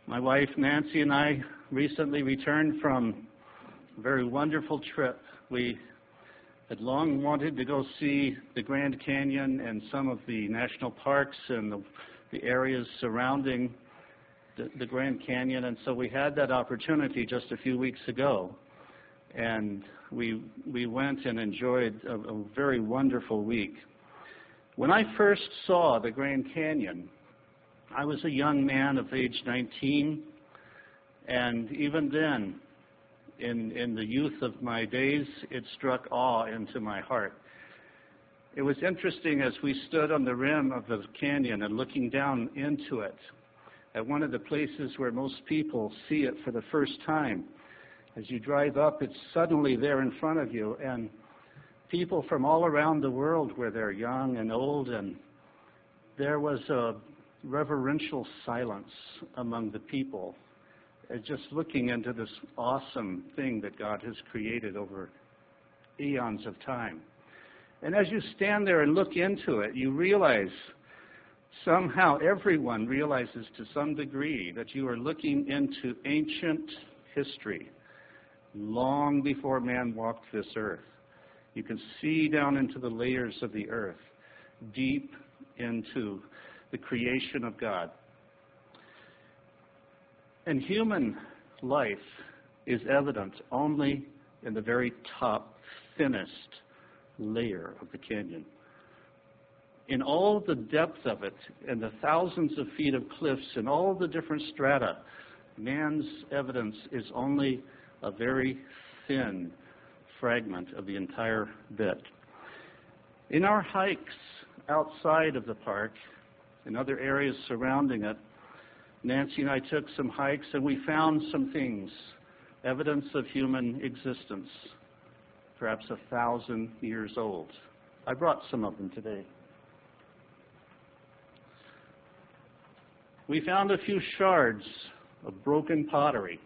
My wife Nancy and I recently returned from a very wonderful trip. We had long wanted to go see the Grand Canyon and some of the national parks and the areas surrounding the Grand Canyon, and so we had that opportunity just a few weeks ago. And we went and enjoyed a very wonderful week. When I first saw the Grand Canyon, I was a young man of age 19, and even then, in the youth of my days, it struck awe into my heart. It was interesting as we stood on the rim of the canyon and looking down into it, at one of the places where most people see it for the first time. As you drive up, it's suddenly there in front of you, and people from all around the world were there, young and old, and there was a reverential silence among the people, just looking into this awesome thing that God has created over eons of time. And as you stand there and look into it, you realize, somehow everyone realizes to some degree, that you are looking into ancient history, long before man walked this earth. You can see down into the layers of the earth, deep into the creation of God. And human life is evident only in the very top, thinnest layer of the canyon. In all the depth of it, and the thousands of feet of cliffs, and all the different strata, man's evidence is only a very thin fragment of the entire bit. In our hikes outside of the park, in other areas surrounding it, Nancy and I took some hikes and we found some things, evidence of human existence, perhaps 1,000 years old. I brought some of them today. We found a few shards of broken pottery,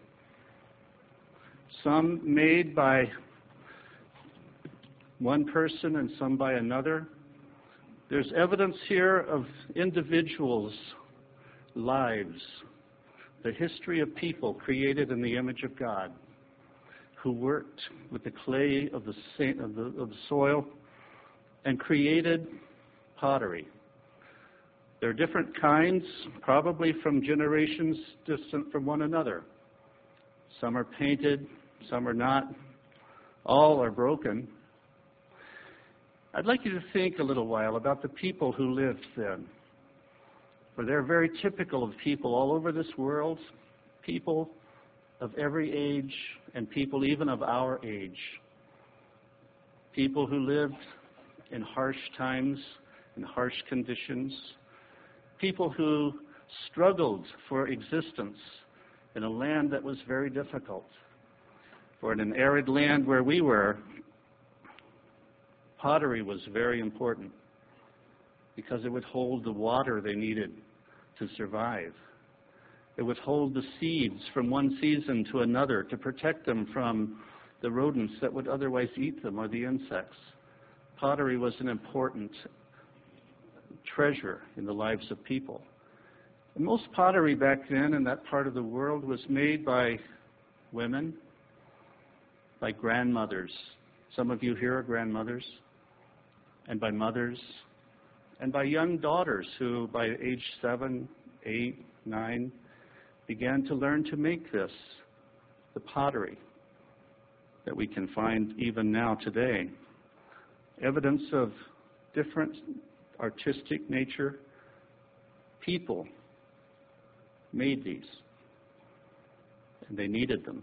some made by one person and some by another. There's evidence here of individuals' lives, the history of people created in the image of God, who worked with the clay of the soil and created pottery. There are different kinds, probably from generations distant from one another. Some are painted, some are not. All are broken. I'd like you to think a little while about the people who lived then. For they're very typical of people all over this world, people of every age and people even of our age. People who lived in harsh times, in harsh conditions. People who struggled for existence in a land that was very difficult. For in an arid land where we were, pottery was very important because it would hold the water they needed to survive. It would hold the seeds from one season to another to protect them from the rodents that would otherwise eat them or the insects. Pottery was an important treasure in the lives of people. And most pottery back then in that part of the world was made by women, by grandmothers. Some of you here are grandmothers, and by mothers, and by young daughters who, by age 7, 8, 9, began to learn to make this, the pottery that we can find even now today. Evidence of different artistic nature. People made these, and they needed them.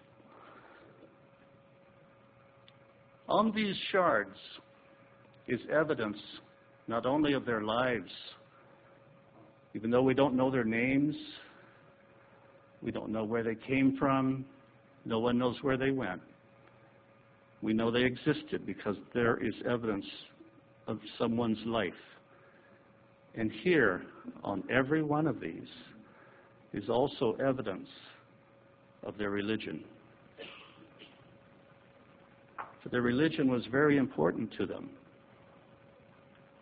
On these shards is evidence not only of their lives, even though we don't know their names, we don't know where they came from, no one knows where they went. We know they existed because there is evidence of someone's life. And here, on every one of these, is also evidence of their religion. For their religion was very important to them.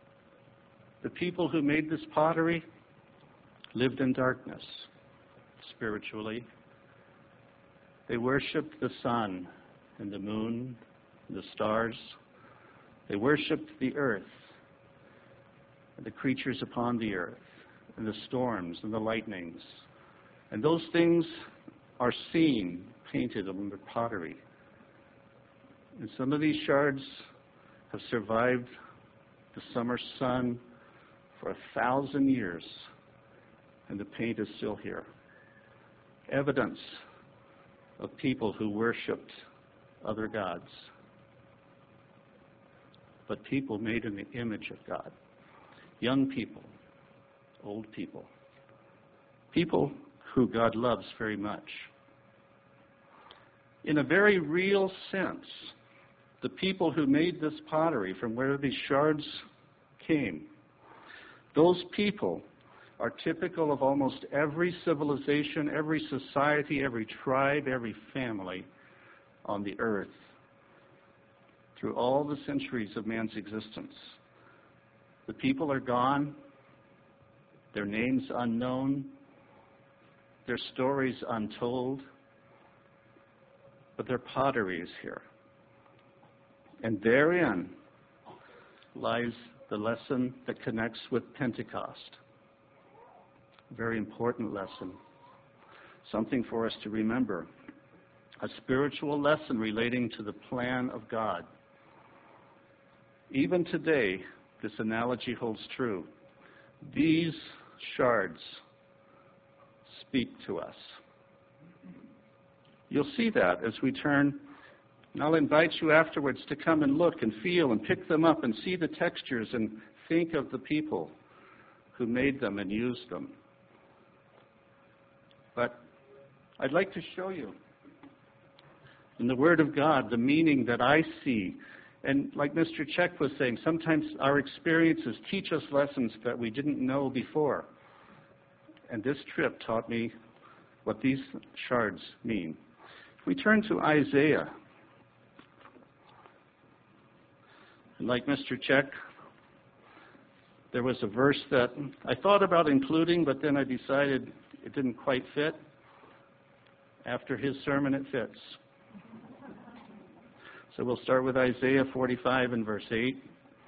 The people who made this pottery lived in darkness. spiritually. They worshiped the sun and the moon and the stars. They worshiped the earth and the creatures upon the earth and the storms and the lightnings. And those things are seen, painted on the pottery. And some of these shards have survived the summer sun for 1,000 years, and the paint is still here. Evidence of people who worshipped other gods. But people made in the image of God. Young people, old people, people who God loves very much. In a very real sense, the people who made this pottery from where these shards came, those people are typical of almost every civilization, every society, every tribe, every family on the earth through all the centuries of man's existence. The people are gone, their names unknown, their stories untold, but their pottery is here. And therein lies the lesson that connects with Pentecost. A very important lesson, something for us to remember. A spiritual lesson relating to the plan of God. Even today, this analogy holds true. These shards speak to us. You'll see that as we turn, and I'll invite you afterwards to come and look and feel and pick them up and see the textures and think of the people who made them and used them. But I'd like to show you in the Word of God the meaning that I see. And like Mr. Czech was saying, sometimes our experiences teach us lessons that we didn't know before. And this trip taught me what these shards mean. If we turn to Isaiah, and like Mr. Czech, there was a verse that I thought about including, but then I decided it didn't quite fit. After his sermon, it fits. So we'll start with Isaiah 45 and verse 8.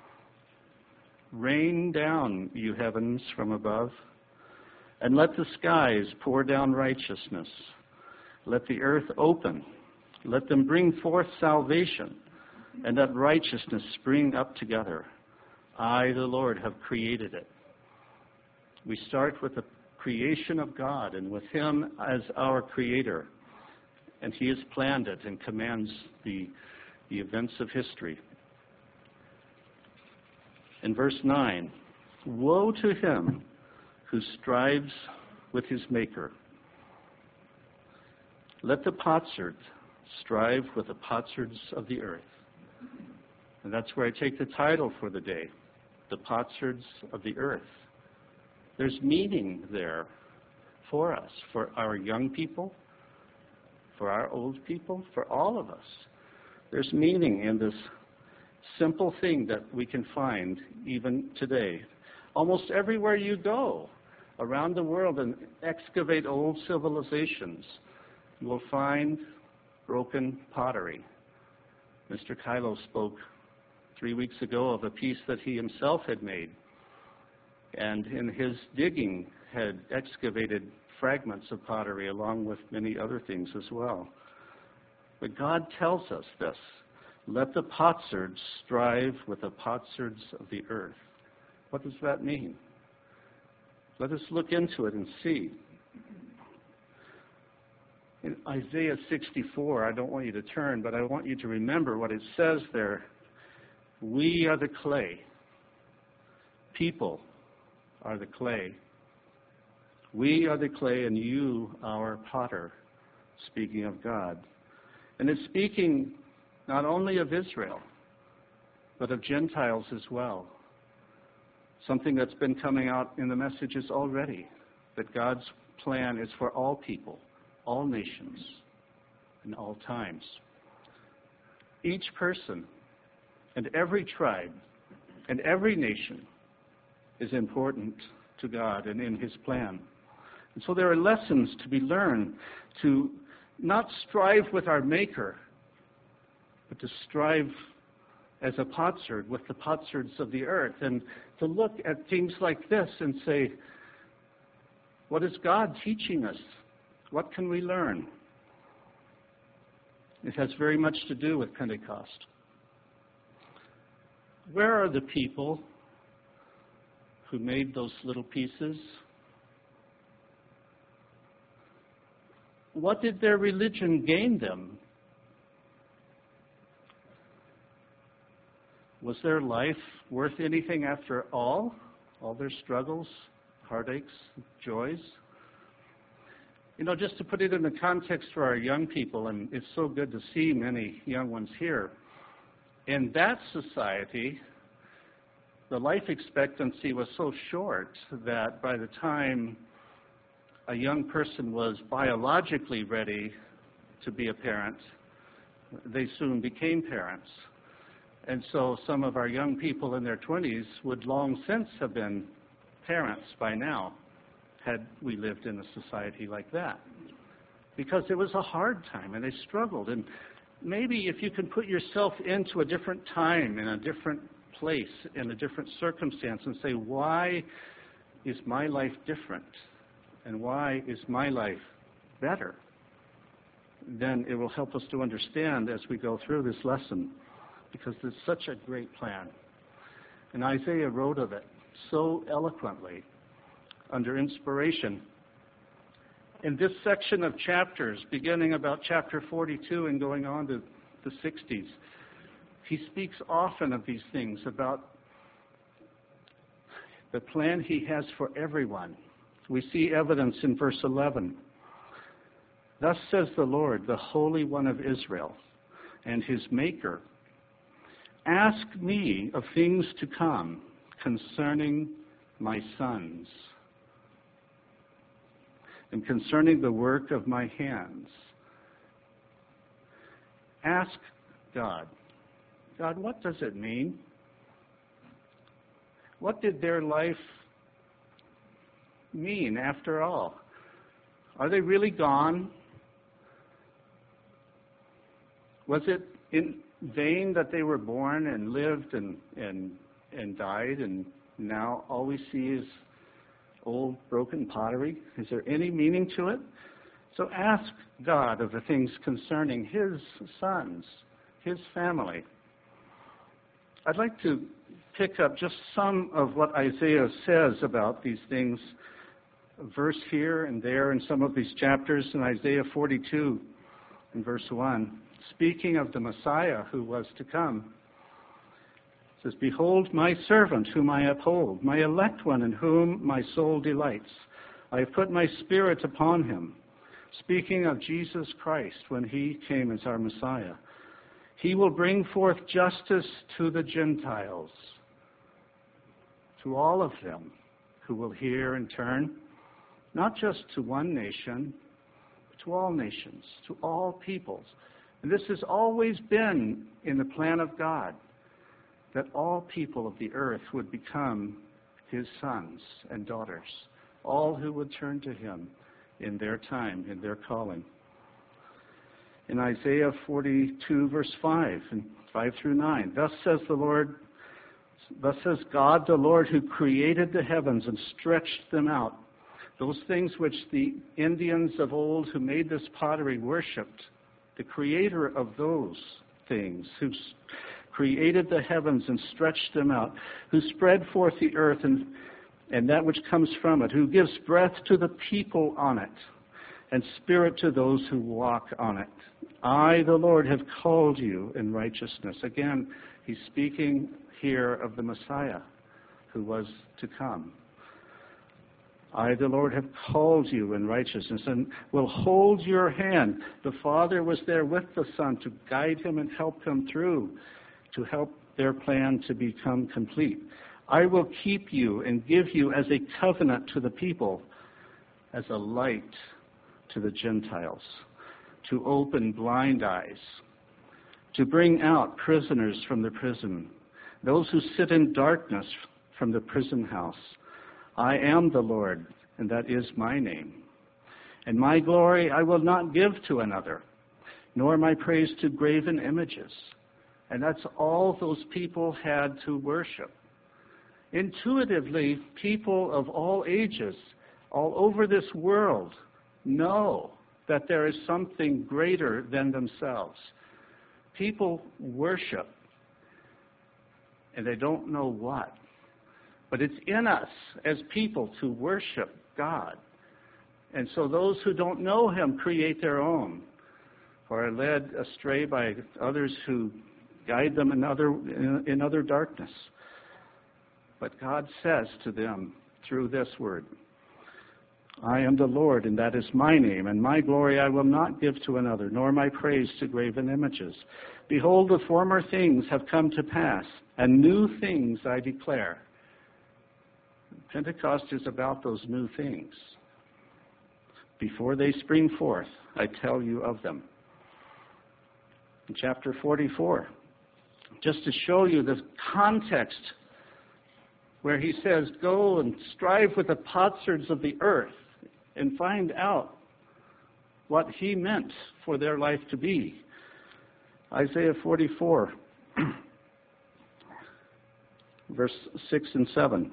Rain down, you heavens, from above, and let the skies pour down righteousness. Let the earth open. Let them bring forth salvation, and let righteousness spring up together. I, the Lord, have created it. We start with the creation of God and with Him as our Creator. And He has planned it and commands the events of history. In verse 9, woe to him who strives with his Maker. Let the potsherd strive with the potsherds of the earth. And that's where I take the title for the day, the potsherds of the earth. There's meaning there for us, for our young people, for our old people, for all of us. There's meaning in this simple thing that we can find even today. Almost everywhere you go around the world and excavate old civilizations, you will find broken pottery. Mr. Kylo spoke 3 weeks ago of a piece that he himself had made, and in his digging had excavated fragments of pottery along with many other things as well. But God tells us this, let the potsherds strive with the potsherds of the earth. What does that mean? Let us look into it and see. In Isaiah 64, I don't want you to turn, but I want you to remember what it says there. We are the clay. People are the clay. We are the clay and you, our potter, speaking of God. And it's speaking not only of Israel, but of Gentiles as well. Something that's been coming out in the messages already, that God's plan is for all people, all nations, in all times. Each person and every tribe and every nation is important to God and in His plan. And so there are lessons to be learned to not strive with our Maker, but to strive as a potsherd with the potsherds of the earth, and to look at things like this and say, what is God teaching us? What can we learn? It has very much to do with Pentecost. Where are the people who made those little pieces? What did their religion gain them? Was their life worth anything after all? All their struggles, heartaches, joys? You know, just to put it in the context for our young people, and it's so good to see many young ones here, in that society, the life expectancy was so short that by the time a young person was biologically ready to be a parent, they soon became parents. And so some of our young people in their 20s would long since have been parents by now, had we lived in a society like that. Because it was a hard time, and they struggled. And maybe if you can put yourself into a different time, in a different place, in a different circumstance, and say, why is my life different? And why is my life better? Then it will help us to understand as we go through this lesson, because it's such a great plan. And Isaiah wrote of it so eloquently, under inspiration. In this section of chapters, beginning about chapter 42 and going on to the 60s, he speaks often of these things, about the plan he has for everyone. We see evidence in verse 11. Thus says the Lord, the Holy One of Israel, and his Maker, ask me of things to come concerning my sons and concerning the work of my hands. Ask God, God, what does it mean? What did their life mean after all? Are they really gone? Was it in vain that they were born and lived and died, and now all we see is old broken pottery? Is there any meaning to it? So ask God of the things concerning his sons, his family. I'd like to pick up just some of what Isaiah says about these things, a verse here and there in some of these chapters. In Isaiah 42 in verse 1, speaking of the Messiah who was to come, it says, behold my servant whom I uphold, my elect one in whom my soul delights. I have put my spirit upon him. Speaking of Jesus Christ when he came as our Messiah. He will bring forth justice to the Gentiles, to all of them who will hear and turn, not just to one nation, but to all nations, to all peoples. And this has always been in the plan of God, that all people of the earth would become his sons and daughters, all who would turn to him in their time, in their calling. In Isaiah 42, verse 5 and 5 through 9, thus says God, the Lord, who created the heavens and stretched them out, those things which the Indians of old who made this pottery worshipped, the creator of those things, who created the heavens and stretched them out, who spread forth the earth and that which comes from it, who gives breath to the people on it, and spirit to those who walk on it. I, the Lord, have called you in righteousness. Again, he's speaking here of the Messiah who was to come. I, the Lord, have called you in righteousness and will hold your hand. The Father was there with the Son to guide him and help him through, to help their plan to become complete. I will keep you and give you as a covenant to the people, as a light to the Gentiles, to open blind eyes, to bring out prisoners from the prison, those who sit in darkness from the prison house. I am the Lord, and that is my name. And my glory I will not give to another, nor my praise to graven images. And that's all those people had to worship. Intuitively, people of all ages, all over this world, know that there is something greater than themselves. People worship, and they don't know what. But it's in us as people to worship God. And so those who don't know Him create their own, or are led astray by others who guide them in other darkness. But God says to them through this word, I am the Lord, and that is my name, and my glory I will not give to another, nor my praise to graven images. Behold, the former things have come to pass, and new things I declare. Pentecost is about those new things. Before they spring forth, I tell you of them. In chapter 44, just to show you the context where he says, go and strive with the potsherds of the earth and find out what he meant for their life to be. Isaiah 44, verse 6 and 7.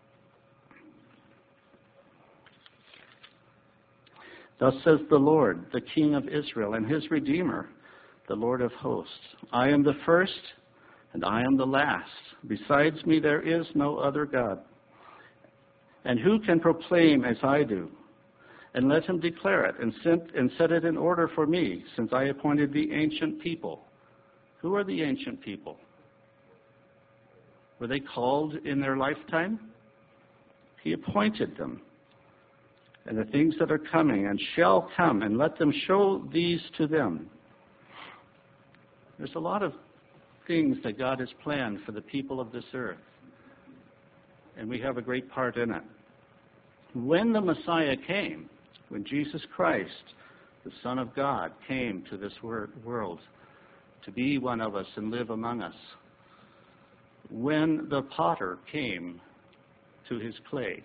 Thus says the Lord, the King of Israel, and his Redeemer, the Lord of hosts. I am the first, and I am the last. Besides me there is no other God. And who can proclaim as I do? And let him declare it, and set it in order for me, since I appointed the ancient people. Who are the ancient people? Were they called in their lifetime? He appointed them. And the things that are coming and shall come, and let them show these to them. There's a lot of things that God has planned for the people of this earth, and we have a great part in it. When the Messiah came, when Jesus Christ, the Son of God, came to this world to be one of us and live among us, when the potter came to his clay,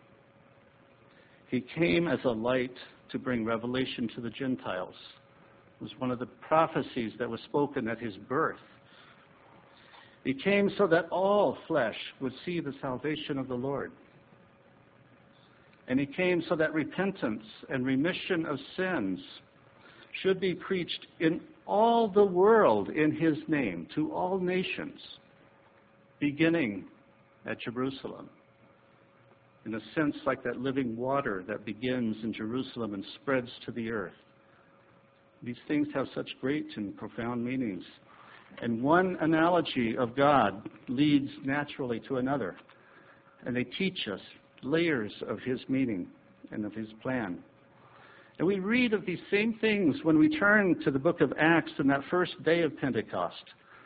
he came as a light to bring revelation to the Gentiles. It was one of the prophecies that was spoken at his birth. He came so that all flesh would see the salvation of the Lord. And he came so that repentance and remission of sins should be preached in all the world in his name to all nations, beginning at Jerusalem. In a sense, like that living water that begins in Jerusalem and spreads to the earth. These things have such great and profound meanings. And one analogy of God leads naturally to another. And they teach us layers of his meaning and of his plan. And we read of these same things when we turn to the book of Acts in that first day of Pentecost.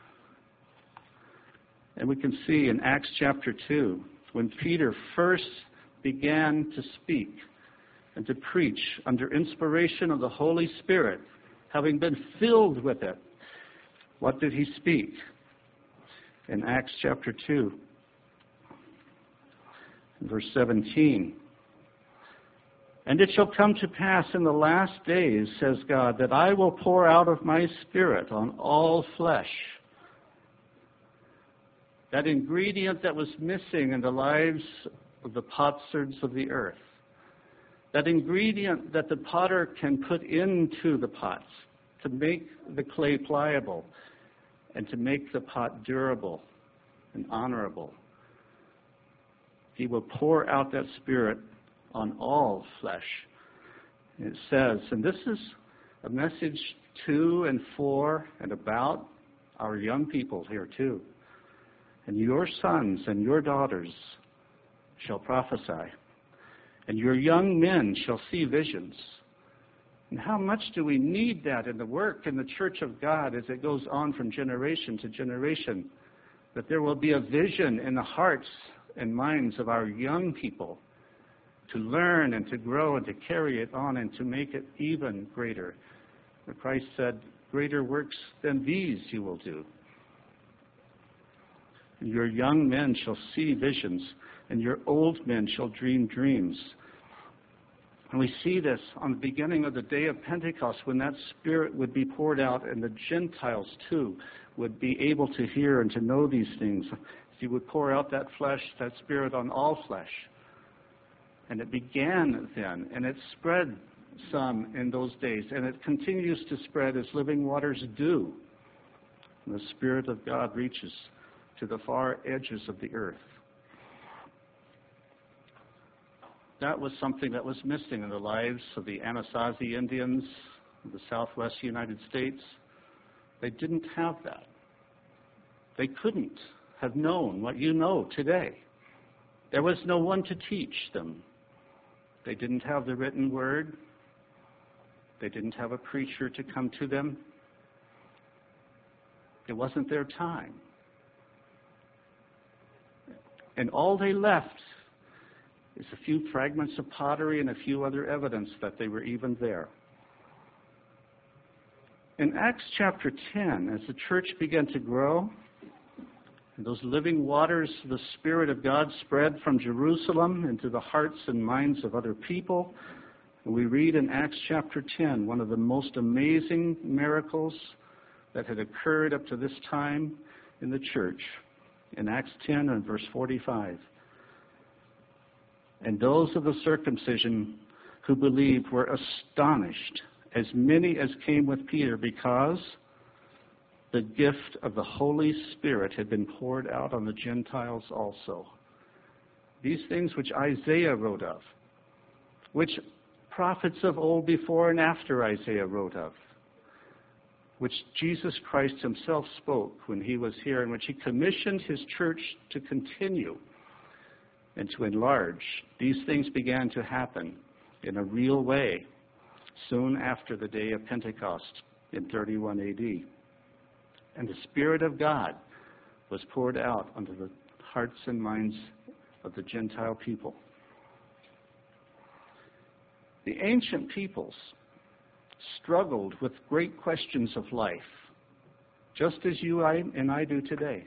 And we can see in Acts chapter 2, when Peter first began to speak and to preach under inspiration of the Holy Spirit, having been filled with it, what did he speak? In Acts chapter 2, verse 17. And it shall come to pass in the last days, says God, that I will pour out of my Spirit on all flesh. That ingredient that was missing in the lives of the potsherds of the earth. That ingredient that the potter can put into the pots to make the clay pliable and to make the pot durable and honorable. He will pour out that Spirit on all flesh. It says, and this is a message to and for and about our young people here too. And your sons and your daughters shall prophesy, and your young men shall see visions. And how much do we need that in the work in the church of God as it goes on from generation to generation, that there will be a vision in the hearts and minds of our young people to learn and to grow and to carry it on and to make it even greater. Where Christ said, greater works than these you will do. And your young men shall see visions, and your old men shall dream dreams. And we see this on the beginning of the day of Pentecost, when that Spirit would be poured out, and the Gentiles too would be able to hear and to know these things. He would pour out that Spirit on all flesh. And it began then, and it spread some in those days, and it continues to spread as living waters do. And the Spirit of God reaches to the far edges of the earth. That was something that was missing in the lives of the Anasazi Indians of the southwest United States. They didn't have that. They couldn't have known what you know today. There was no one to teach them. They didn't have the written word. They didn't have a preacher to come to them. It wasn't their time. And all they left is a few fragments of pottery and a few other evidence that they were even there. In Acts chapter 10, as the church began to grow, and those living waters of the Spirit of God spread from Jerusalem into the hearts and minds of other people, and we read in Acts chapter 10, one of the most amazing miracles that had occurred up to this time in the church. In Acts 10 and verse 45. And those of the circumcision who believed were astonished, as many as came with Peter, because the gift of the Holy Spirit had been poured out on the Gentiles also. These things which Isaiah wrote of, which prophets of old before and after Isaiah wrote of, which Jesus Christ himself spoke when he was here, and which he commissioned his church to continue and to enlarge. These things began to happen in a real way soon after the day of Pentecost in 31 AD. And the Spirit of God was poured out onto the hearts and minds of the Gentile people. The ancient peoples struggled with great questions of life, just as you and I do today.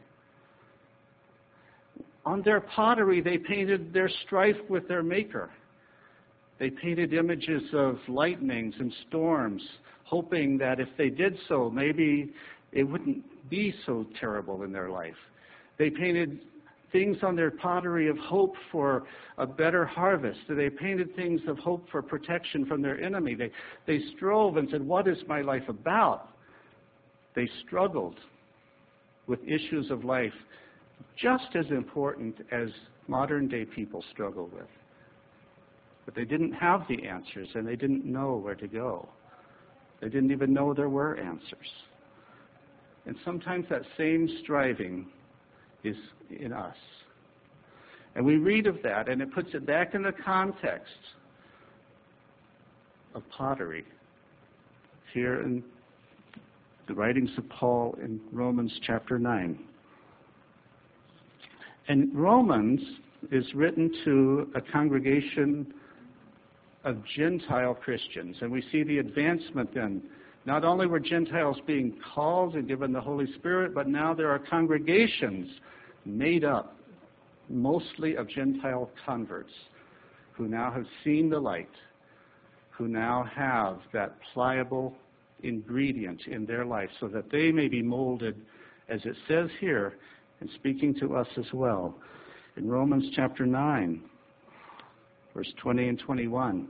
On their pottery, they painted their strife with their Maker. They painted images of lightnings and storms, hoping that if they did so, maybe it wouldn't be so terrible in their life. They painted things on their pottery of hope for a better harvest. They painted things of hope for protection from their enemy. They strove and said, what is my life about? They struggled with issues of life just as important as modern day people struggle with. But they didn't have the answers, and they didn't know where to go. They didn't even know there were answers. And sometimes that same striving is in us. And we read of that, and it puts it back in the context of pottery. Here in the writings of Paul in Romans chapter 9. And Romans is written to a congregation of Gentile Christians. And we see the advancement then. Not only were Gentiles being called and given the Holy Spirit, but now there are congregations made up mostly of Gentile converts who now have seen the light, who now have that pliable ingredient in their life so that they may be molded, as it says here, and speaking to us as well. In Romans chapter 9, verse 20 and 21.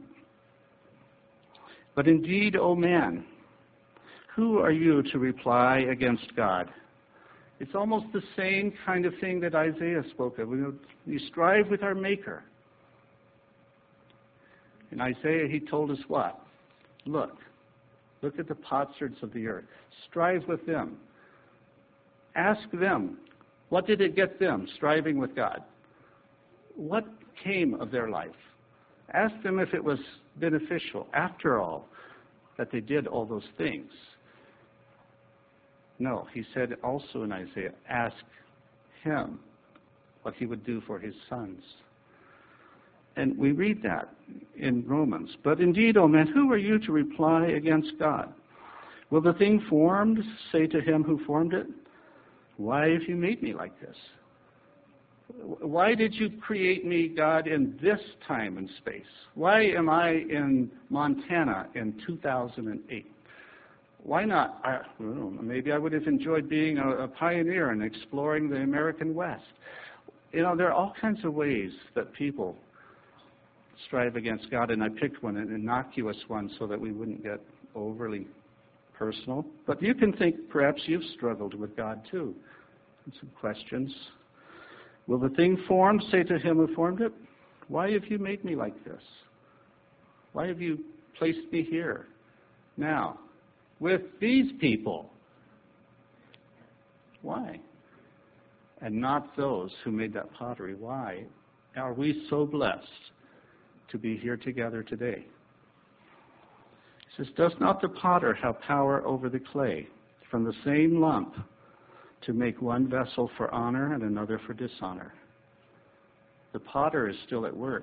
But indeed, O man, who are you to reply against God? It's almost the same kind of thing that Isaiah spoke of. We strive with our Maker. In Isaiah, he told us what? Look at the potsherds of the earth. Strive with them. Ask them, what did it get them striving with God? What came of their life? Ask them if it was beneficial, after all, that they did all those things. No, he said also in Isaiah, ask him what he would do for his sons. And we read that in Romans. But indeed, O man, who are you to reply against God? Will the thing formed say to him who formed it, why have you made me like this? Why did you create me, God, in this time and space? Why am I in Montana in 2008? Why not? I don't know, maybe I would have enjoyed being a pioneer and exploring the American West. You know, there are all kinds of ways that people strive against God, and I picked one, an innocuous one, so that we wouldn't get overly personal. But you can think perhaps you've struggled with God too. And some questions. Will the thing formed say to him who formed it, why have you made me like this? Why have you placed me here now with these people? Why? And not those who made that pottery. Why are we so blessed to be here together today? He says, does not the potter have power over the clay from the same lump to make one vessel for honor and another for dishonor? The potter is still at work.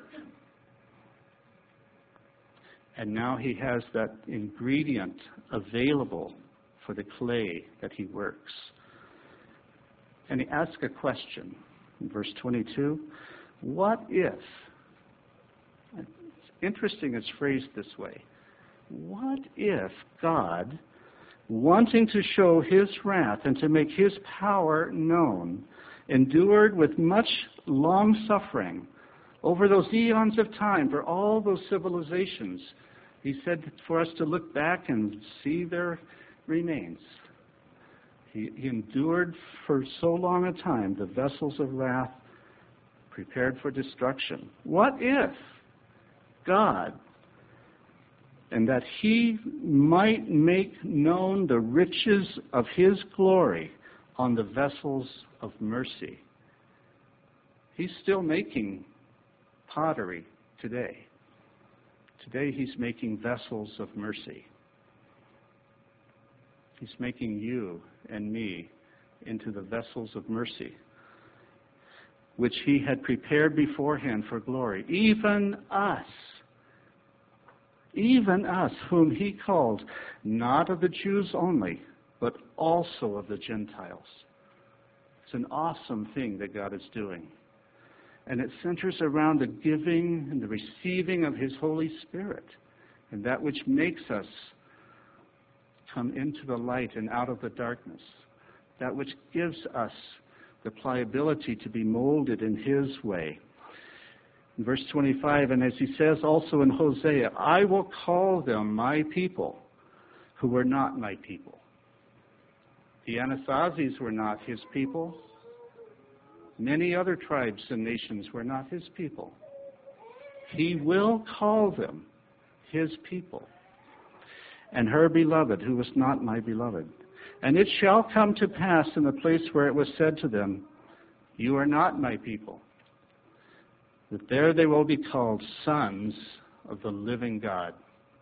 And now he has that ingredient available for the clay that he works. And he asks a question in verse 22. What if? It's interesting it's phrased this way. What if God, wanting to show his wrath and to make his power known, endured with much long suffering over those eons of time for all those civilizations? He said for us to look back and see their remains. He endured for so long a time the vessels of wrath prepared for destruction. What if God, and that he might make known the riches of his glory on the vessels of mercy? He's still making pottery today. Today he's making vessels of mercy. He's making you and me into the vessels of mercy, which he had prepared beforehand for glory. Even us, whom he called, not of the Jews only, but also of the Gentiles. It's an awesome thing that God is doing. And it centers around the giving and the receiving of his Holy Spirit, and that which makes us come into the light and out of the darkness, that which gives us the pliability to be molded in his way. In verse 25, and as he says also in Hosea, I will call them my people who were not my people. The Anasazis were not his people. Many other tribes and nations were not his people. He will call them his people. And her beloved, who was not my beloved. And it shall come to pass in the place where it was said to them, you are not my people, that there they will be called sons of the living God.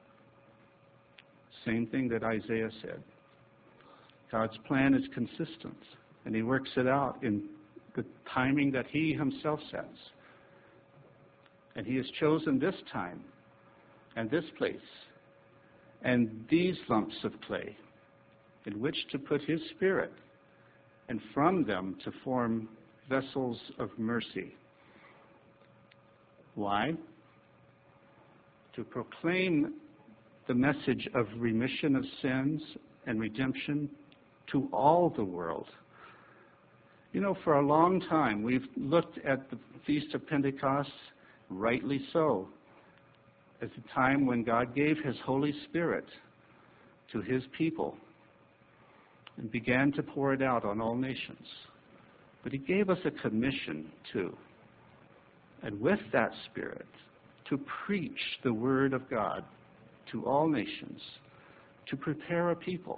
Same thing that Isaiah said. God's plan is consistent, and he works it out in the timing that he himself sets. And he has chosen this time and this place and these lumps of clay in which to put his Spirit, and from them to form vessels of mercy. Why? To proclaim the message of remission of sins and redemption to all the world. You know, for a long time, we've looked at the Feast of Pentecost, rightly so, as a time when God gave his Holy Spirit to his people and began to pour it out on all nations. But he gave us a commission too, and with that Spirit, to preach the Word of God to all nations, to prepare a people,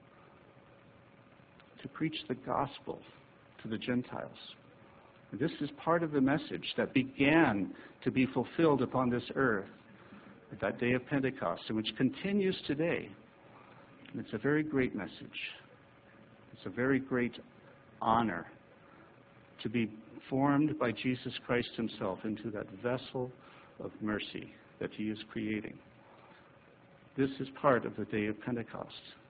to preach the gospel to the Gentiles. And this is part of the message that began to be fulfilled upon this earth at that day of Pentecost, and which continues today. And it's a very great message. It's a very great honor to be formed by Jesus Christ himself into that vessel of mercy that he is creating. This is part of the day of Pentecost.